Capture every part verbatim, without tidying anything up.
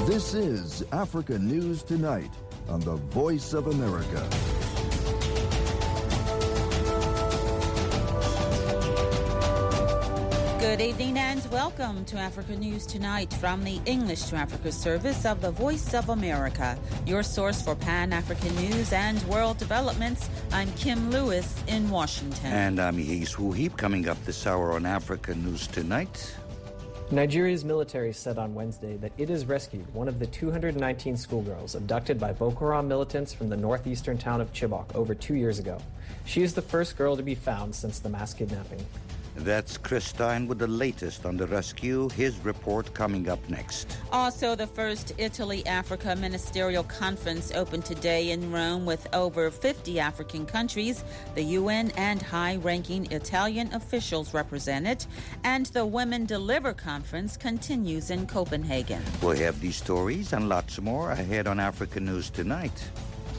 This is Africa News Tonight on the Voice of America. Good evening and welcome to Africa News Tonight from the English to Africa service of the Voice of America, your source for Pan-African news and world developments. I'm Kim Lewis in Washington. And I'm Yehis Wuhib. Coming up this hour on Africa News Tonight. Nigeria's military said on Wednesday that it has rescued one of the two hundred nineteen schoolgirls abducted by Boko Haram militants from the northeastern town of Chibok over two years ago. She is the first girl to be found since the mass kidnapping. That's Chris Stein with the latest on the rescue. His report coming up next. Also, the first Italy-Africa Ministerial Conference opened today in Rome with over fifty African countries. The U N and high-ranking Italian officials represented. And the Women Deliver Conference continues in Copenhagen. We'll have these stories and lots more ahead on Africa News Tonight.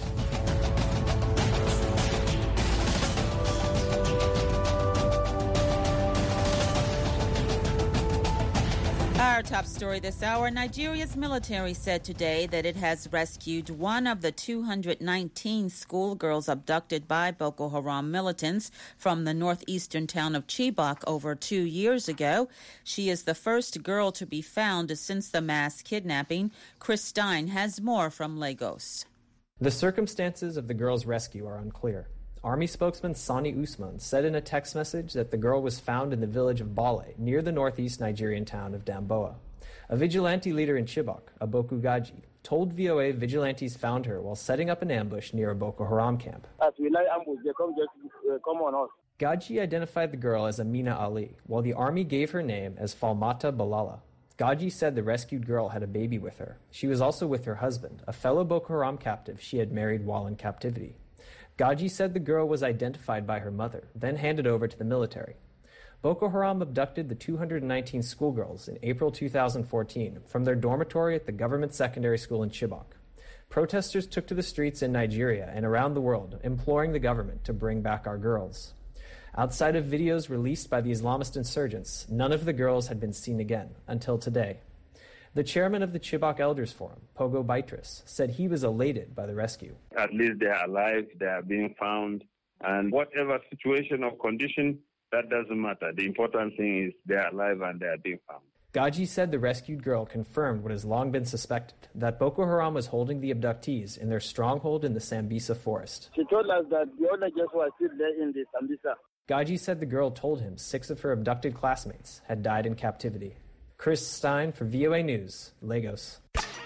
Our top story this hour, Nigeria's military said today that it has rescued one of the two hundred nineteen schoolgirls abducted by Boko Haram militants from the northeastern town of Chibok over two years ago. She is the first girl to be found since the mass kidnapping. Chris Stein has more from Lagos. The circumstances of the girl's rescue are unclear. Army spokesman Sani Usman said in a text message that the girl was found in the village of Bale, near the northeast Nigerian town of Damboa. A vigilante leader in Chibok, Aboku Gaji, told V O A vigilantes found her while setting up an ambush near a Boko Haram camp. As we lie ambush, they come just uh, come on us. Gaji identified the girl as Amina Ali, while the army gave her name as Falmata Balala. Gaji said the rescued girl had a baby with her. She was also with her husband, a fellow Boko Haram captive she had married while in captivity. Gaji said the girl was identified by her mother, then handed over to the military. Boko Haram abducted the two hundred nineteen schoolgirls in April two thousand fourteen from their dormitory at the government secondary school in Chibok. Protesters took to the streets in Nigeria and around the world, imploring the government to bring back our girls. Outside of videos released by the Islamist insurgents, none of the girls had been seen again until today. The chairman of the Chibok Elders Forum, Pogo Baitris, said he was elated by the rescue. At least they are alive, they are being found, and whatever situation or condition, that doesn't matter. The important thing is they are alive and they are being found. Gaji said the rescued girl confirmed what has long been suspected, that Boko Haram was holding the abductees in their stronghold in the Sambisa forest. She told us that the other girls were still there in the Sambisa. Gaji said the girl told him six of her abducted classmates had died in captivity. Chris Stein for V O A News, Lagos.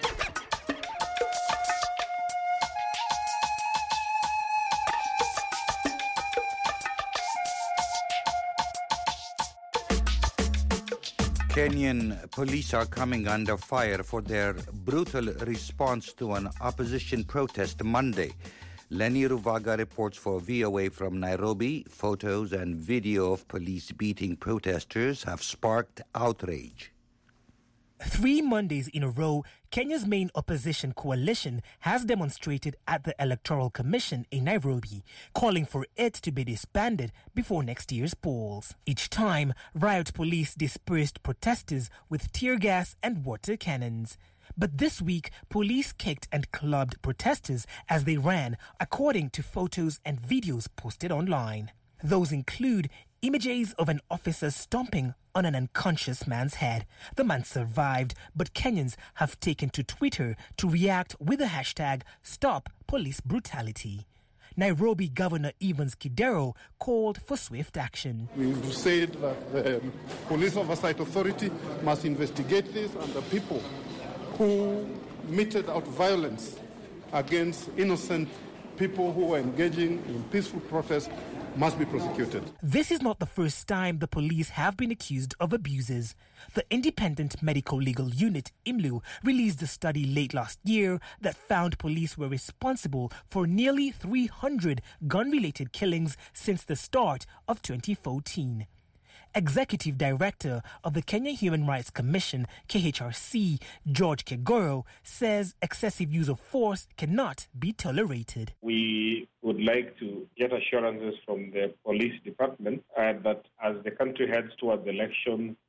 Kenyan police are coming under fire for their brutal response to an opposition protest Monday. Lenny Ruvaga reports for V O A from Nairobi. Photos and video of police beating protesters have sparked outrage. Three Mondays in a row, Kenya's main opposition coalition has demonstrated at the Electoral Commission in Nairobi, calling for it to be disbanded before next year's polls. Each time, riot police dispersed protesters with tear gas and water cannons. But this week, police kicked and clubbed protesters as they ran, according to photos and videos posted online. Those include images of an officer stomping on an unconscious man's head. The man survived, but Kenyans have taken to Twitter to react with the hashtag #StopPoliceBrutality. Nairobi Governor Evans Kidero called for swift action. We've said that the Police Oversight Authority must investigate this, and the people who meted out violence against innocent people who were engaging in peaceful protest must be prosecuted. This is not the first time the police have been accused of abuses. The Independent Medical Legal Unit, I M L U, released a study late last year that found police were responsible for nearly three hundred gun-related killings since the start of twenty fourteen. Executive Director of the Kenya Human Rights Commission, K H R C, George Kegoro, says excessive use of force cannot be tolerated. We would like to get assurances from the police department uh, that as the country heads towards the election,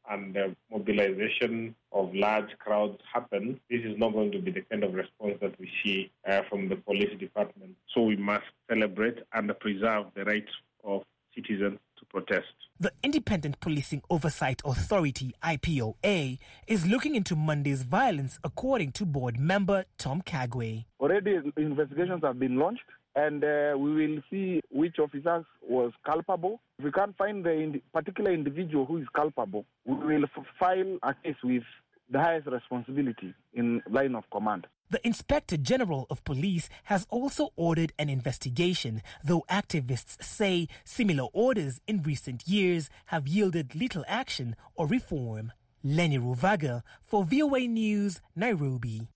and the mobilization of large crowds happen, this is not going to be the kind of response that we see uh, from the police department. So we must celebrate and preserve the rights of citizens to protest. The Independent Policing Oversight Authority, I P O A, is looking into Monday's violence, according to board member Tom Kagwe. Already investigations have been launched, and uh, we will see which officers was culpable. If we can't find the ind- particular individual who is culpable, we will f- file a case with the highest responsibility in line of command. The Inspector General of Police has also ordered an investigation, though activists say similar orders in recent years have yielded little action or reform. Lenny Ruvaga for V O A News, Nairobi.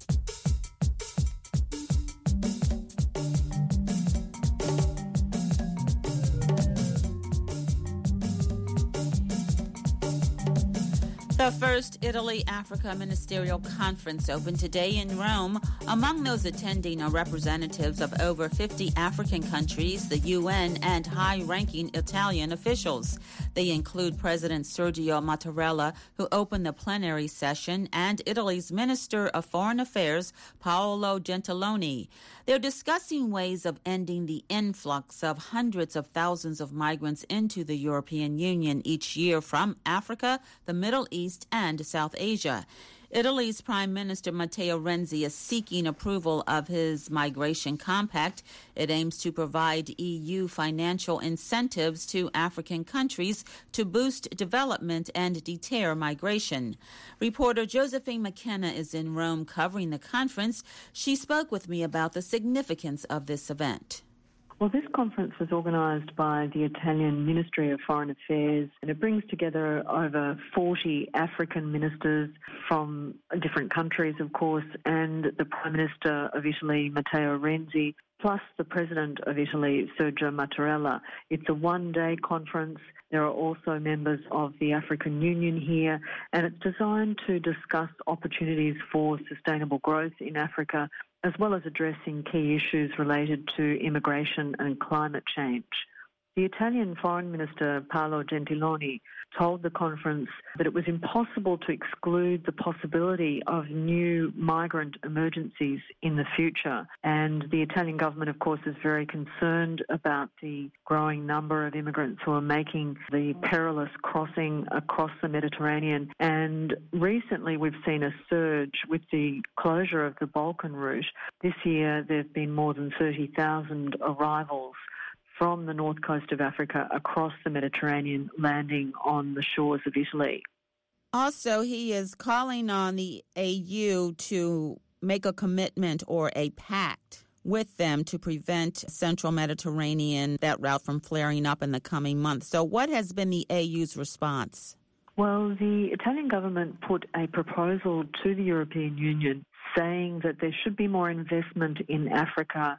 The first Italy-Africa Ministerial Conference opened today in Rome. Among those attending are representatives of over fifty African countries, the U N, and high-ranking Italian officials. They include President Sergio Mattarella, who opened the plenary session, and Italy's Minister of Foreign Affairs, Paolo Gentiloni. They're discussing ways of ending the influx of hundreds of thousands of migrants into the European Union each year from Africa, the Middle East, and South Asia. Italy's Prime Minister Matteo Renzi is seeking approval of his migration compact. It aims to provide E U financial incentives to African countries to boost development and deter migration. Reporter Josephine McKenna is in Rome covering the conference. She spoke with me about the significance of this event. Well, this conference was organised by the Italian Ministry of Foreign Affairs, and it brings together over forty African ministers from different countries, of course, and the Prime Minister of Italy, Matteo Renzi, plus the President of Italy, Sergio Mattarella. It's a one-day conference. There are also members of the African Union here, and it's designed to discuss opportunities for sustainable growth in Africa, as well as addressing key issues related to immigration and climate change. The Italian Foreign Minister, Paolo Gentiloni, told the conference that it was impossible to exclude the possibility of new migrant emergencies in the future. And the Italian government, of course, is very concerned about the growing number of immigrants who are making the perilous crossing across the Mediterranean. And recently we've seen a surge with the closure of the Balkan route. This year there have been more than thirty thousand arrivals from the north coast of Africa across the Mediterranean, landing on the shores of Italy. Also, he is calling on the E U to make a commitment or a pact with them to prevent central Mediterranean, that route, from flaring up in the coming months. So what has been the E U's response? Well, the Italian government put a proposal to the European Union saying that there should be more investment in Africa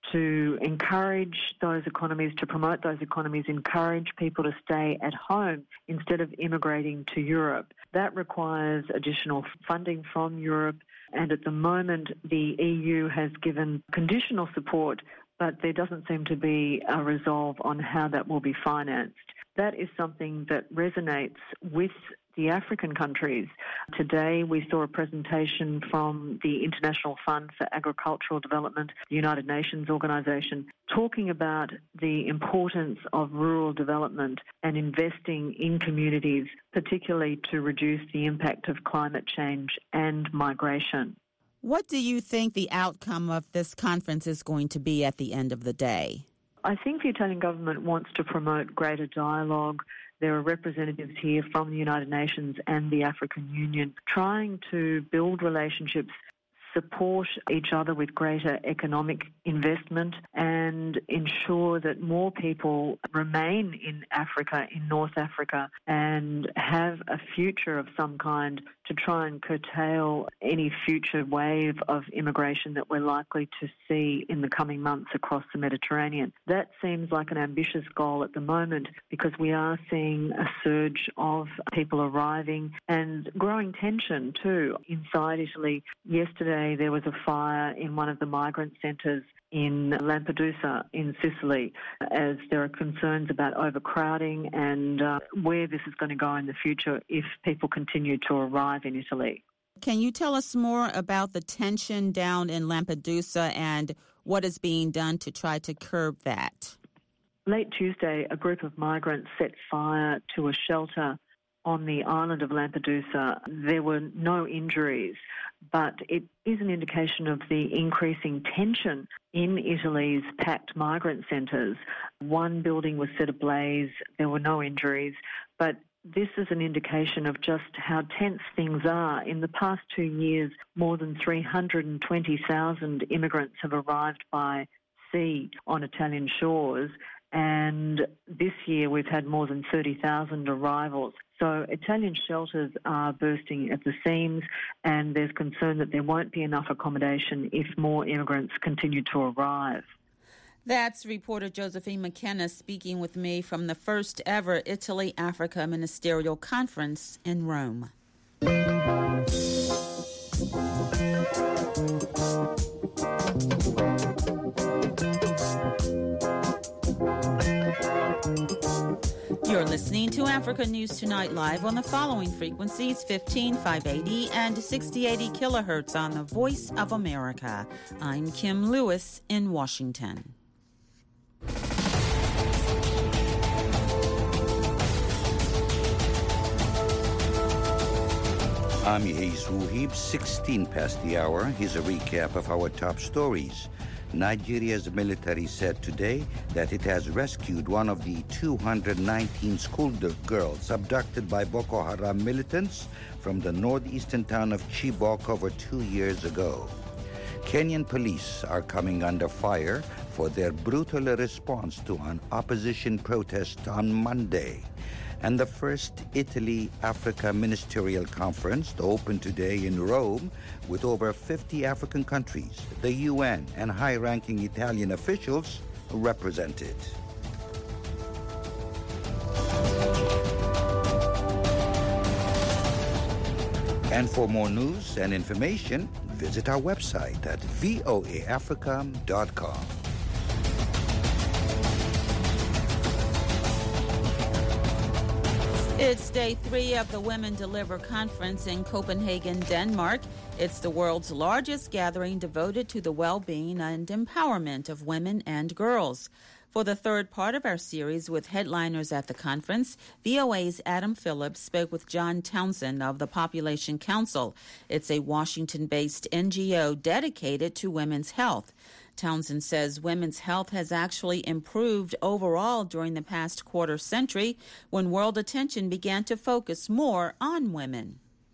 to encourage those economies, to promote those economies, encourage people to stay at home instead of immigrating to Europe. That requires additional funding from Europe, and at the moment the E U has given conditional support, but there doesn't seem to be a resolve on how that will be financed. That is something that resonates with the African countries. Today we saw a presentation from the International Fund for Agricultural Development, the United Nations organisation, talking about the importance of rural development and investing in communities, particularly to reduce the impact of climate change and migration. What do you think the outcome of this conference is going to be at the end of the day? I think the Italian government wants to promote greater dialogue. There are representatives here from the United Nations and the African Union trying to build relationships, support each other with greater economic investment, and ensure that more people remain in Africa, in North Africa, and have a future of some kind to try and curtail any future wave of immigration that we're likely to see in the coming months across the Mediterranean. That seems like an ambitious goal at the moment because we are seeing a surge of people arriving and growing tension too inside Italy. Yesterday, Tuesday there was a fire in one of the migrant centres in Lampedusa in Sicily, as there are concerns about overcrowding and uh, where this is going to go in the future if people continue to arrive in Italy. Can you tell us more about the tension down in Lampedusa and what is being done to try to curb that? Late Tuesday, a group of migrants set fire to a shelter on the island of Lampedusa. There were no injuries, but it is an indication of the increasing tension in Italy's packed migrant centres. One building was set ablaze. There were no injuries, but this is an indication of just how tense things are. In the past two years, more than three hundred twenty thousand immigrants have arrived by sea on Italian shores, and this year we've had more than thirty thousand arrivals. So Italian shelters are bursting at the seams, and there's concern that there won't be enough accommodation if more immigrants continue to arrive. That's reporter Josephine McKenna speaking with me from the first ever Italy-Africa Ministerial Conference in Rome. You're listening to Africa News Tonight live on the following frequencies: fifteen, five eighty and sixty eighty kilohertz on the Voice of America. I'm Kim Lewis in Washington. I'm Yehiz Wuhib, sixteen past the hour. Here's a recap of our top stories. Nigeria's military said today that it has rescued one of the two hundred nineteen schoolgirls abducted by Boko Haram militants from the northeastern town of Chibok over two years ago. Kenyan police are coming under fire for their brutal response to an opposition protest on Monday. And the first Italy-Africa Ministerial Conference opened today in Rome with over fifty African countries, the U N, and high-ranking Italian officials represented. And for more news and information, visit our website at voa africa dot com. It's day three of the Women Deliver Conference in Copenhagen, Denmark. It's the world's largest gathering devoted to the well-being and empowerment of women and girls. For the third part of our series with headliners at the conference, V O A's Adam Phillips spoke with John Townsend of the Population Council. It's a Washington-based N G O dedicated to women's health. Townsend says women's health has actually improved overall during the past quarter century when world attention began to focus more on women.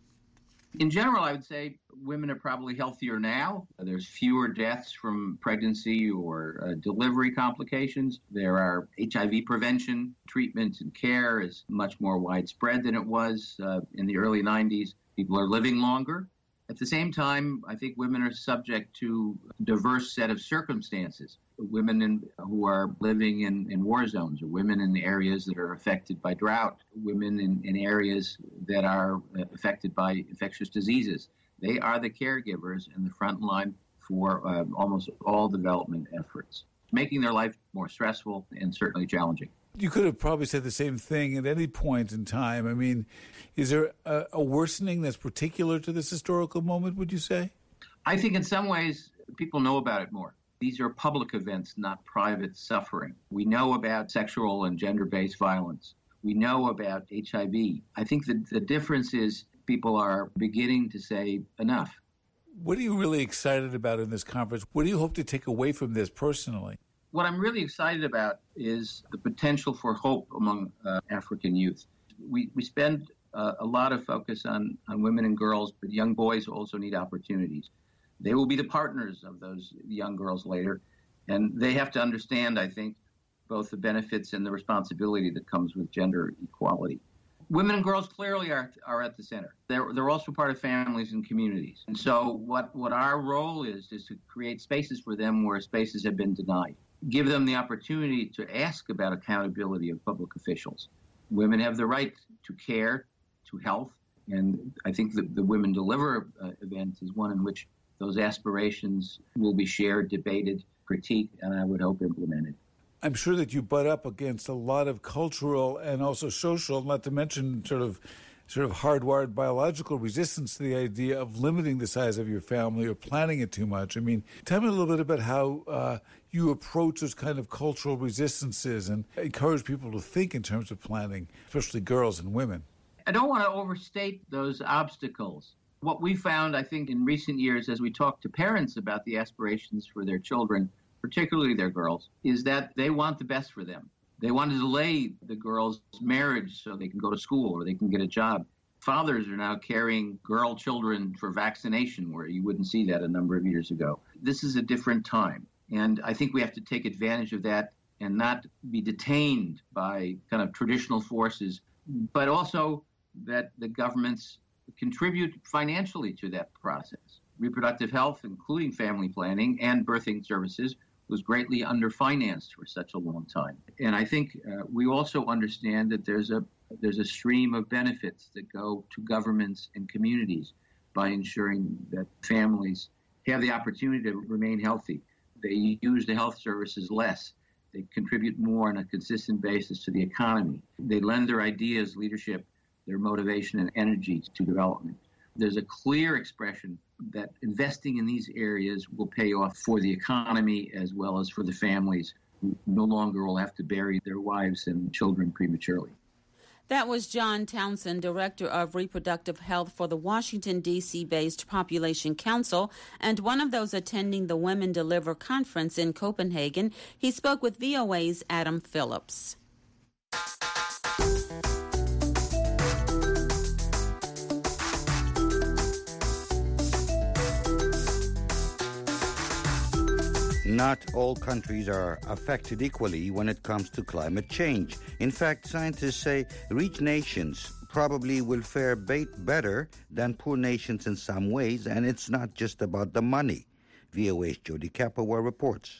In general, I would say women are probably healthier now. There's fewer deaths from pregnancy or uh, delivery complications. There are H I V prevention, treatment, and care is much more widespread than it was uh, in the early nineties. People are living longer. At the same time, I think women are subject to a diverse set of circumstances. Women in, who are living in, in war zones, or women in areas that are affected by drought, women in, in areas that are affected by infectious diseases. They are the caregivers in the front line for uh, almost all development efforts, making their life more stressful and certainly challenging. You could have probably said the same thing at any point in time. I mean, is there a, a worsening that's particular to this historical moment, would you say? I think in some ways people know about it more. These are public events, not private suffering. We know about sexual and gender-based violence. We know about H I V. I think that the difference is people are beginning to say enough. What are you really excited about in this conference? What do you hope to take away from this personally? What I'm really excited about is the potential for hope among uh, African youth. We we spend uh, a lot of focus on, on women and girls, but young boys also need opportunities. They will be the partners of those young girls later, and they have to understand, I think, both the benefits and the responsibility that comes with gender equality. Women and girls clearly are are at the center. They're they're also part of families and communities. And so what, what our role is is to create spaces for them where spaces have been denied. Give them the opportunity to ask about accountability of public officials. Women have the right to care, to health, and I think the, the Women Deliver uh, event is one in which those aspirations will be shared, debated, critiqued, and I would hope implemented. I'm sure that you butt up against a lot of cultural and also social, not to mention sort of sort of hardwired biological resistance to the idea of limiting the size of your family or planning it too much. I mean, tell me a little bit about how uh, you approach those kind of cultural resistances and encourage people to think in terms of planning, especially girls and women. I don't want to overstate those obstacles. What we found, I think, in recent years as we talk to parents about the aspirations for their children, particularly their girls, is that they want the best for them. They want to delay the girls' marriage so they can go to school or they can get a job. Fathers are now carrying girl children for vaccination where you wouldn't see that a number of years ago. This is a different time. And I think we have to take advantage of that and not be detained by kind of traditional forces, but also that the governments contribute financially to that process. Reproductive health, including family planning and birthing services, was greatly underfinanced for such a long time. And I think uh, we also understand that there's a there's a stream of benefits that go to governments and communities by ensuring that families have the opportunity to remain healthy. They use the health services less. They contribute more on a consistent basis to the economy. They lend their ideas, leadership, their motivation and energy to development. There's a clear expression that investing in these areas will pay off for the economy as well as for the families who no longer will have to bury their wives and children prematurely. That was John Townsend, Director of Reproductive Health for the Washington, D C-based Population Council, and one of those attending the Women Deliver conference in Copenhagen. He spoke with V O A's Adam Phillips. Not all countries are affected equally when it comes to climate change. In fact, scientists say rich nations probably will fare better than poor nations in some ways, and it's not just about the money. V O A's Jody Capua reports.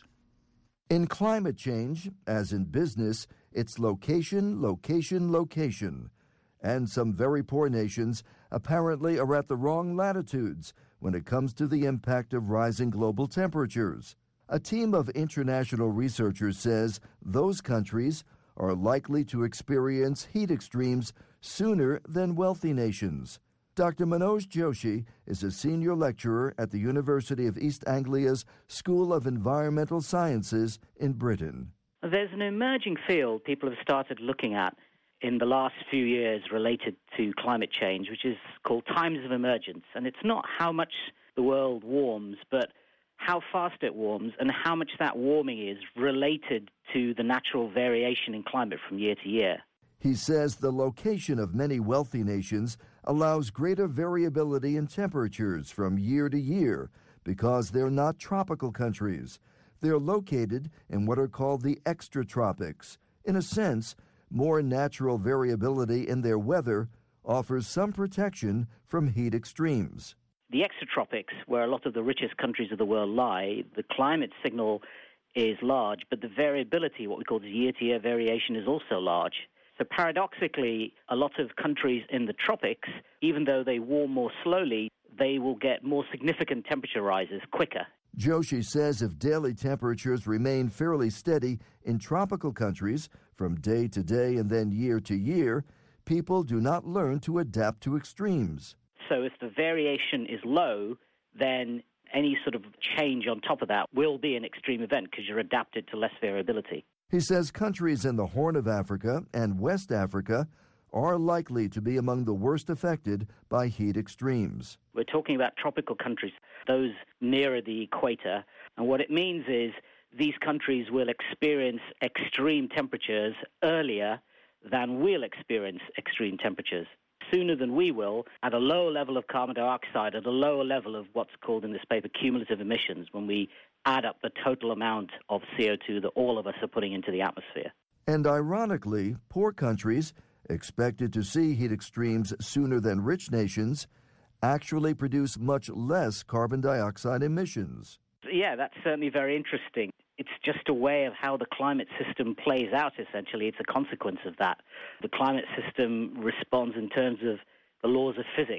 In climate change, as in business, it's location, location, location. And some very poor nations apparently are at the wrong latitudes when it comes to the impact of rising global temperatures. A team of international researchers says those countries are likely to experience heat extremes sooner than wealthy nations. Doctor Manoj Joshi is a senior lecturer at the University of East Anglia's School of Environmental Sciences in Britain. There's an emerging field people have started looking at in the last few years related to climate change, which is called times of emergence. And it's not how much the world warms, but how fast it warms and how much that warming is related to the natural variation in climate from year to year. He says the location of many wealthy nations allows greater variability in temperatures from year to year because they're not tropical countries. They're located in what are called the extratropics. In a sense, more natural variability in their weather offers some protection from heat extremes. The extratropics, where a lot of the richest countries of the world lie, the climate signal is large, but the variability, what we call the year-to-year variation, is also large. So paradoxically, a lot of countries in the tropics, even though they warm more slowly, they will get more significant temperature rises quicker. Joshi says if daily temperatures remain fairly steady in tropical countries from day to day and then year to year, people do not learn to adapt to extremes. So if the variation is low, then any sort of change on top of that will be an extreme event because you're adapted to less variability. He says countries in the Horn of Africa and West Africa are likely to be among the worst affected by heat extremes. We're talking about tropical countries, those nearer the equator. And what it means is these countries will experience extreme temperatures earlier than we'll experience extreme temperatures. Sooner than we will, at a lower level of carbon dioxide, at a lower level of what's called in this paper cumulative emissions, when we add up the total amount of C O two that all of us are putting into the atmosphere. And ironically, poor countries, expected to see heat extremes sooner than rich nations, actually produce much less carbon dioxide emissions. Yeah, that's certainly very interesting. It's just a way of how the climate system plays out, essentially. It's a consequence of that. The climate system responds in terms of the laws of physics.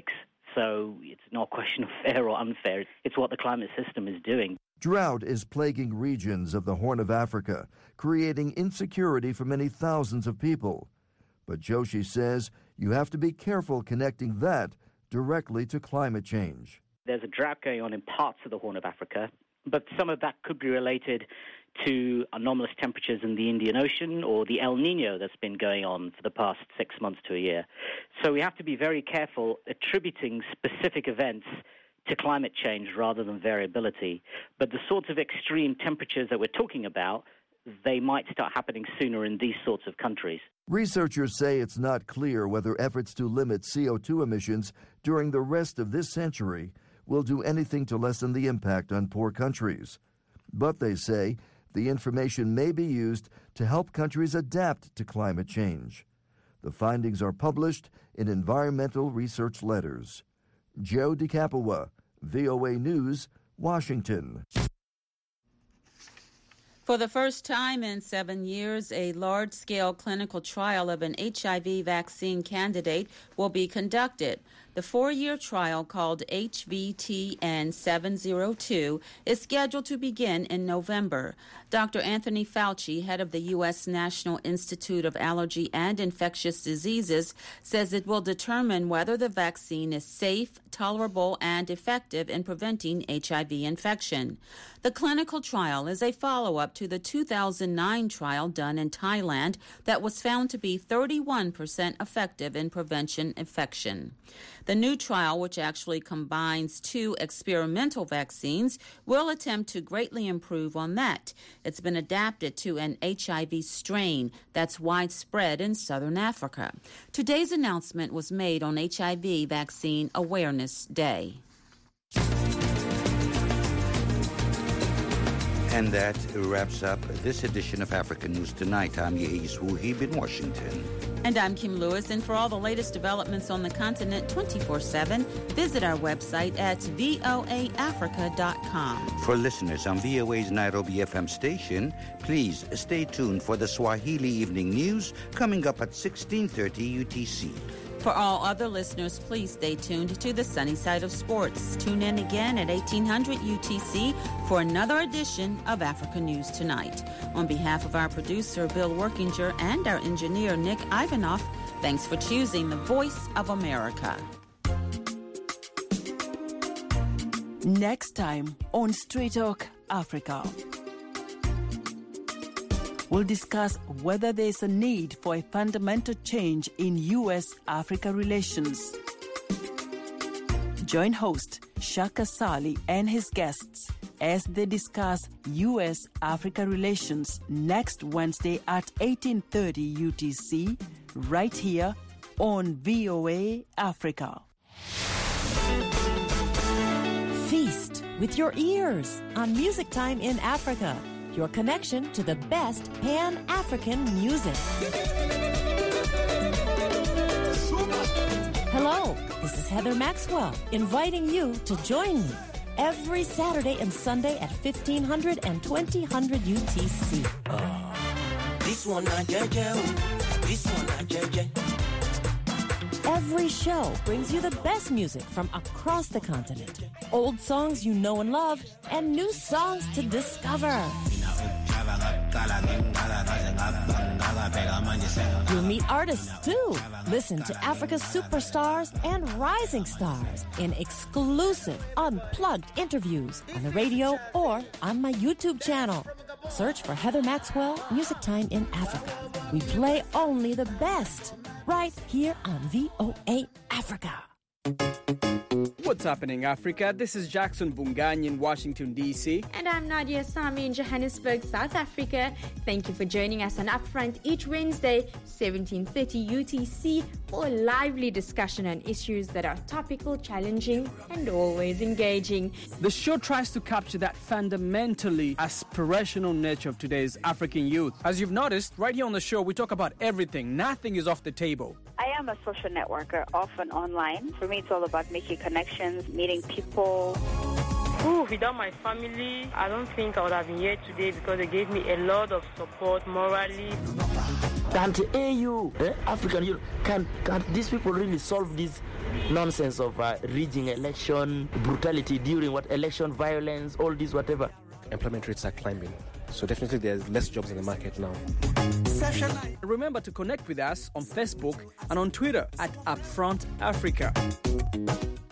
So it's not a question of fair or unfair. It's what the climate system is doing. Drought is plaguing regions of the Horn of Africa, creating insecurity for many thousands of people. But Joshi says you have to be careful connecting that directly to climate change. There's a drought going on in parts of the Horn of Africa, but some of that could be related to anomalous temperatures in the Indian Ocean or the El Nino that's been going on for the past six months to a year. So we have to be very careful attributing specific events to climate change rather than variability. But the sorts of extreme temperatures that we're talking about, they might start happening sooner in these sorts of countries. Researchers say it's not clear whether efforts to limit C O two emissions during the rest of this century will do anything to lessen the impact on poor countries. But they say the information may be used to help countries adapt to climate change. The findings are published in environmental research letters. Joe DeCapua, V O A News, Washington. For the first time in seven years, a large-scale clinical trial of an H I V vaccine candidate will be conducted. The four-year trial, called H V T N seven oh two, is scheduled to begin in November. Doctor Anthony Fauci, head of the U S National Institute of Allergy and Infectious Diseases, says it will determine whether the vaccine is safe, tolerable, and effective in preventing H I V infection. The clinical trial is a follow-up to the two thousand nine trial done in Thailand that was found to be thirty-one percent effective in prevention infection. The new trial, which actually combines two experimental vaccines, will attempt to greatly improve on that. It's been adapted to an H I V strain that's widespread in southern Africa. Today's announcement was made on H I V Vaccine Awareness Day. And that wraps up this edition of African News Tonight. I'm Yeis Wuhib in Washington. And I'm Kim Lewis. And for all the latest developments on the continent twenty-four seven, visit our website at voa africa dot com. For listeners on V O A's Nairobi F M station, please stay tuned for the Swahili Evening News coming up at sixteen thirty U T C. For all other listeners, please stay tuned to the Sunny Side of Sports. Tune in again at eighteen hundred U T C for another edition of Africa News Tonight. On behalf of our producer, Bill Workinger, and our engineer, Nick Ivanoff, thanks for choosing the Voice of America. Next time on Straight Talk Africa, we'll discuss whether there's a need for a fundamental change in U S Africa relations. Join host Shaka Sali and his guests as they discuss U S Africa relations next Wednesday at eighteen thirty U T C, right here on V O A Africa. Feast with your ears on Music Time in Africa, your connection to the best Pan-African music. Hello, this is Heather Maxwell, inviting you to join me every Saturday and Sunday at fifteen hundred and twenty hundred U T C. Uh, this one not J J. This one not J J. Every show brings you the best music from across the continent. Old songs you know and love, and new songs to discover. You'll meet artists too. Listen to Africa's superstars and rising stars in exclusive, unplugged interviews on the radio or on my YouTube channel. Search for Heather Maxwell, Music Time in Africa. We play only the best right here on V O A Africa. What's happening, Africa? This is Jackson Bungany in Washington, D C. And I'm Nadia Sami in Johannesburg, South Africa. Thank you for joining us on Upfront each Wednesday, seventeen thirty U T C, for a lively discussion on issues that are topical, challenging, and always engaging. The show tries to capture that fundamentally aspirational nature of today's African youth. As you've noticed, right here on the show, we talk about everything. Nothing is off the table. I am a social networker, often online. For me, it's all about making connections, meeting people. Ooh, without my family, I don't think I would have been here today because they gave me a lot of support morally. Can't A U, eh, African Union, can, can these people really solve this nonsense of uh, rigging election, brutality during what election, violence, all this, whatever. Employment rates are climbing. So definitely there's less jobs in the market now. Remember to connect with us on Facebook and on Twitter at Upfront Africa.